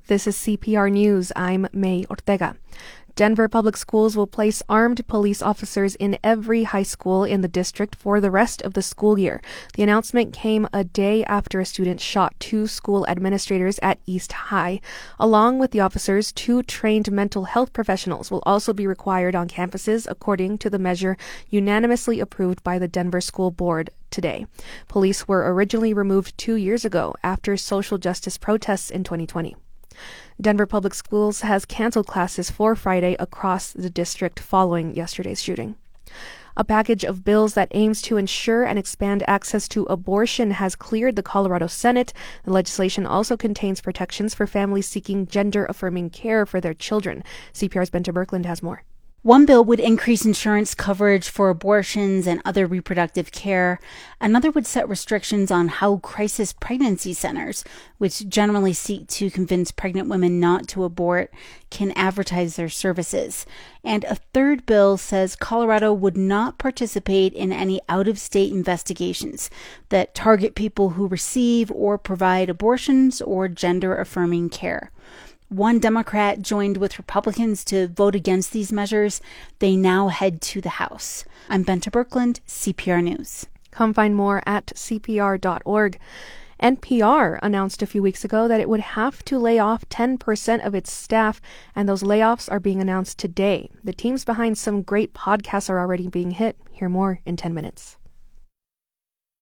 This is CPR News. I'm May Ortega. Denver Public Schools will place armed police officers in every high school in the district for the rest of the school year. The announcement came a day after a student shot 2 school administrators at East High. Along with the officers, 2 trained mental health professionals will also be required on campuses, according to the measure unanimously approved by the Denver School Board today. Police were originally removed 2 years ago after social justice protests in 2020. Denver Public Schools has canceled classes for Friday across the district following yesterday's shooting. A package of bills that aims to ensure and expand access to abortion has cleared the Colorado Senate. The legislation also contains protections for families seeking gender-affirming care for their children. CPR's Bente Birkeland has more. One bill would increase insurance coverage for abortions and other reproductive care. Another would set restrictions on how crisis pregnancy centers, which generally seek to convince pregnant women not to abort, can advertise their services. And a third bill says Colorado would not participate in any out-of-state investigations that target people who receive or provide abortions or gender-affirming care. One Democrat joined with Republicans to vote against these measures. They now head to the House. I'm Bente Birkeland, CPR News. Come find more at cpr.org. NPR announced a few weeks ago that it would have to lay off 10% of its staff, and those layoffs are being announced today. The teams behind some great podcasts are already being hit. Hear more in 10 minutes.